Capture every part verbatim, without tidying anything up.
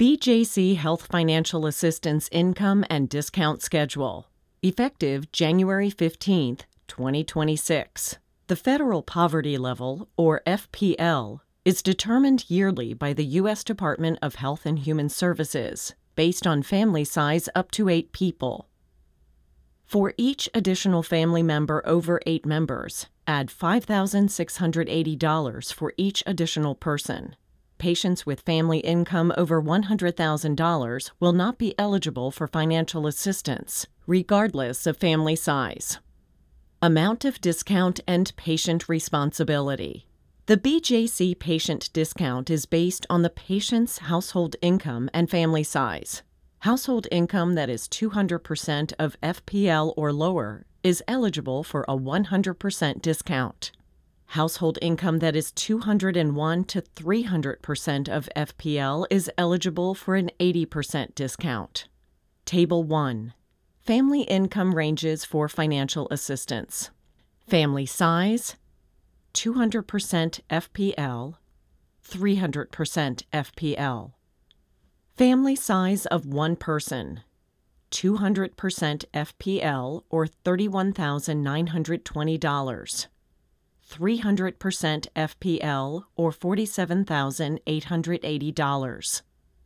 B J C Health Financial Assistance Income and Discount Schedule, effective January fifteenth, twenty twenty-six. The federal poverty level, or F P L, is determined yearly by the U S Department of Health and Human Services, based on family size up to eight people. For each additional family member over eight members, add five thousand six hundred eighty dollars for each additional person. Patients with family income over one hundred thousand dollars will not be eligible for financial assistance, regardless of family size. Amount of discount and patient responsibility. The B J C patient discount is based on the patient's household income and family size. Household income that is two hundred percent of F P L or lower is eligible for a one hundred percent discount. Household income that is two hundred one to three hundred percent of F P L is eligible for an eighty percent discount. Table one. Family income ranges for financial assistance. Family size, two hundred percent F P L, three hundred percent F P L. Family size of one person, two hundred percent F P L or thirty-one thousand nine hundred twenty dollars. three hundred percent F P L or forty-seven thousand eight hundred eighty dollars.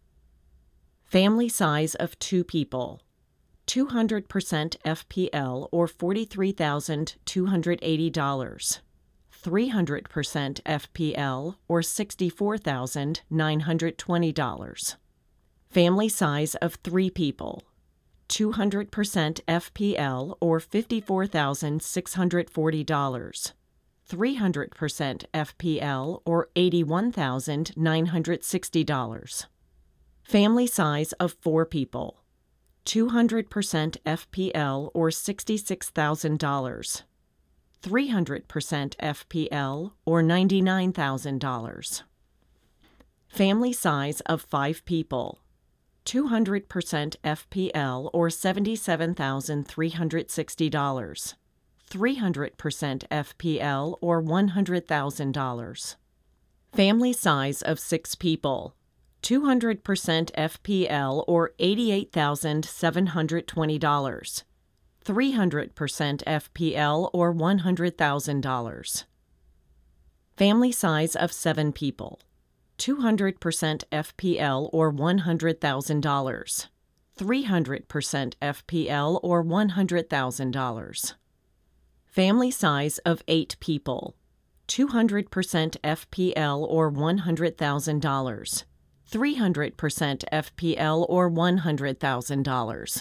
Family size of two people, two hundred percent F P L or forty-three thousand two hundred eighty dollars. three hundred percent F P L or sixty-four thousand nine hundred twenty dollars. Family size of three people, two hundred percent F P L or fifty-four thousand six hundred forty dollars. three hundred percent F P L or eighty-one thousand nine hundred sixty dollars. Family size of four people, two hundred percent F P L or sixty-six thousand dollars. three hundred percent F P L or ninety-nine thousand dollars. Family size of five people, two hundred percent F P L or seventy-seven thousand three hundred sixty dollars. three hundred percent F P L or one hundred thousand dollars. Family size of six people, two hundred percent F P L or eighty-eight thousand seven hundred twenty dollars. three hundred percent F P L or one hundred thousand dollars. Family size of seven people, two hundred percent F P L or one hundred thousand dollars. three hundred percent F P L or one hundred thousand dollars. Family size of eight people, two hundred percent F P L or one hundred thousand dollars. three hundred percent F P L or one hundred thousand dollars.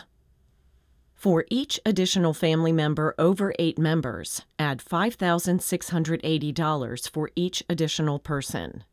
For each additional family member over eight members, add five thousand six hundred eighty dollars for each additional person.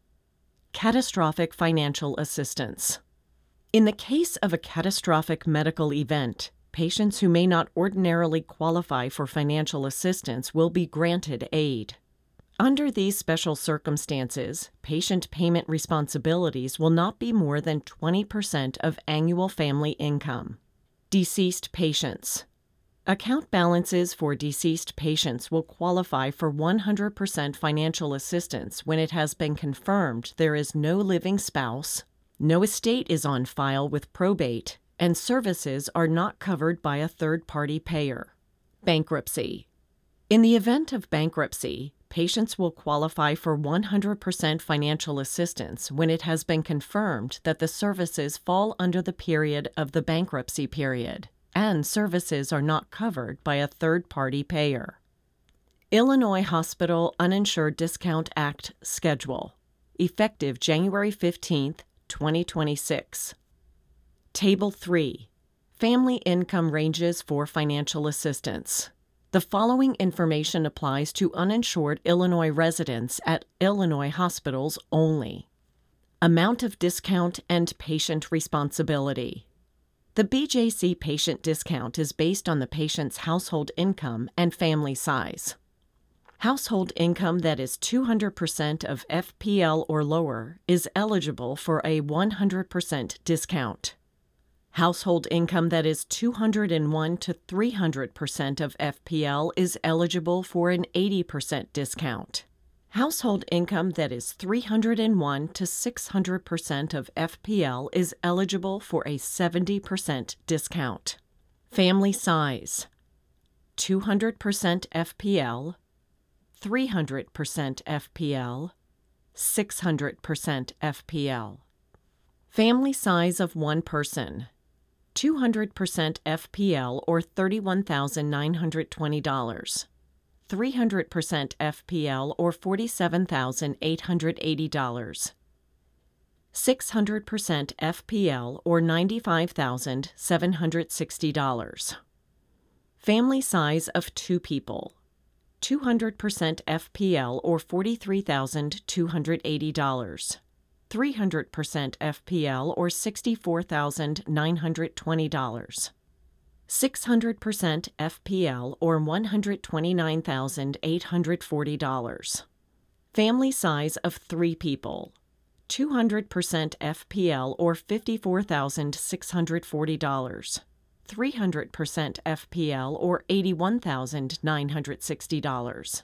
Catastrophic financial assistance. In the case of a catastrophic medical event, patients who may not ordinarily qualify for financial assistance will be granted aid. Under these special circumstances, patient payment responsibilities will not be more than twenty percent of annual family income. Deceased patients. Account balances for deceased patients will qualify for one hundred percent financial assistance when it has been confirmed there is no living spouse, no estate is on file with probate, and services are not covered by a third-party payer. Bankruptcy. In the event of bankruptcy, patients will qualify for one hundred percent financial assistance when it has been confirmed that the services fall under the period of the bankruptcy period, and services are not covered by a third-party payer. Illinois Hospital Uninsured Discount Act Schedule, effective January fifteenth, twenty twenty-six. Table three. Family income ranges for financial assistance. The following information applies to uninsured Illinois residents at Illinois hospitals only. Amount of discount and patient responsibility. The B J C patient discount is based on the patient's household income and family size. Household income that is two hundred percent of F P L or lower is eligible for a one hundred percent discount. Household income that is two hundred one to three hundred percent of F P L is eligible for an eighty percent discount. Household income that is three hundred one to six hundred percent of F P L is eligible for a seventy percent discount. Family size: two hundred percent F P L, three hundred percent F P L, six hundred percent F P L. Family size of one person: two hundred percent F P L or thirty-one thousand nine hundred twenty dollars. three hundred percent F P L or forty-seven thousand eight hundred eighty dollars. six hundred percent F P L or ninety-five thousand seven hundred sixty dollars. Family size of two people: two hundred percent F P L or forty-three thousand two hundred eighty dollars. three hundred percent F P L or sixty-four thousand nine hundred twenty dollars. six hundred percent F P L or one hundred twenty-nine thousand eight hundred forty dollars. Family size of three people: two hundred percent F P L or fifty-four thousand six hundred forty dollars. three hundred percent F P L or eighty-one thousand nine hundred sixty dollars.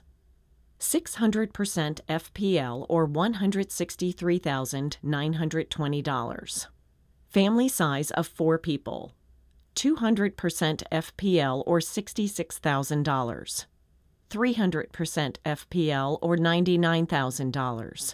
six hundred percent F P L or one hundred sixty-three thousand nine hundred twenty dollars. Family size of four people: two hundred percent F P L or sixty-six thousand dollars. three hundred percent F P L or ninety-nine thousand dollars.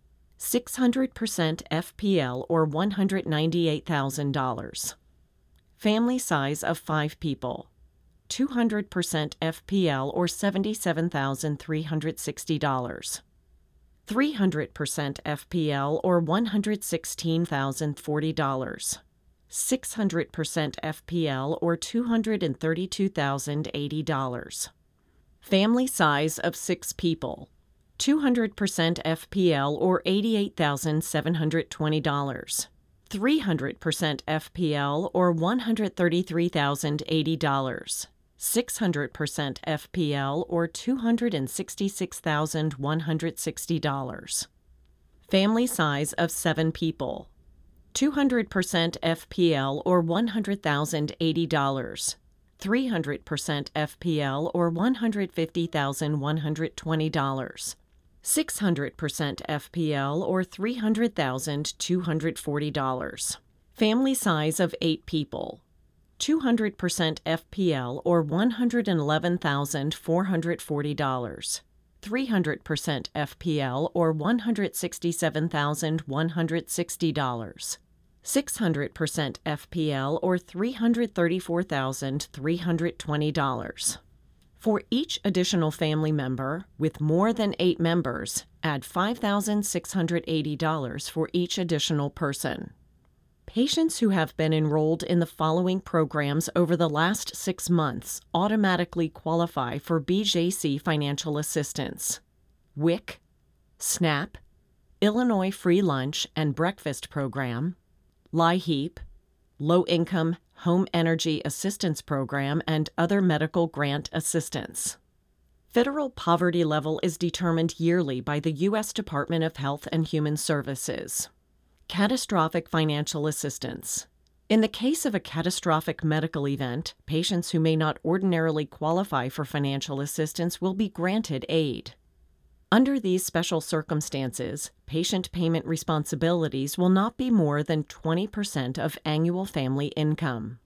six hundred percent F P L or one hundred ninety-eight thousand dollars. Family size of five people: two hundred percent F P L or seventy-seven thousand three hundred sixty dollars. three hundred percent F P L or one hundred sixteen thousand forty dollars. six hundred percent F P L or two hundred thirty-two thousand eighty dollars. Family size of six people: two hundred percent F P L or eighty-eight thousand seven hundred twenty dollars. three hundred percent F P L or one hundred thirty-three thousand eighty dollars. six hundred percent F P L or two hundred sixty-six thousand one hundred sixty dollars. Family size of seven people: two hundred percent F P L or one hundred thousand eighty dollars. three hundred percent F P L or one hundred fifty thousand one hundred twenty dollars. six hundred percent F P L or three hundred thousand two hundred forty dollars. Family size of eight people: two hundred percent F P L or one hundred eleven thousand four hundred forty dollars. three hundred percent F P L or one hundred sixty-seven thousand one hundred sixty dollars. six hundred percent F P L or three hundred thirty-four thousand three hundred twenty dollars. For each additional family member with more than eight members, add five thousand six hundred eighty dollars for each additional person. Patients who have been enrolled in the following programs over the last six months automatically qualify for B J C financial assistance: W I C, SNAP, Illinois Free Lunch and Breakfast Program, LIHEAP, Low Income Home Energy Assistance Program, and other medical grant assistance. Federal poverty level is determined yearly by the U S Department of Health and Human Services. Catastrophic financial assistance. In the case of a catastrophic medical event, patients who may not ordinarily qualify for financial assistance will be granted aid. Under these special circumstances, patient payment responsibilities will not be more than twenty percent of annual family income.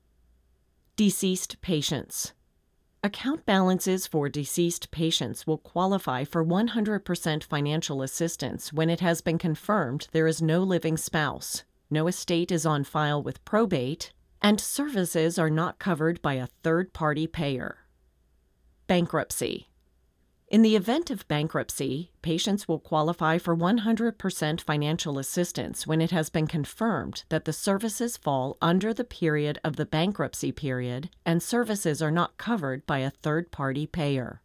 Deceased patients. Account balances for deceased patients will qualify for one hundred percent financial assistance when it has been confirmed there is no living spouse, no estate is on file with probate, and services are not covered by a third-party payer. Bankruptcy. In the event of bankruptcy, patients will qualify for one hundred percent financial assistance when it has been confirmed that the services fall under the period of the bankruptcy period and services are not covered by a third-party payer.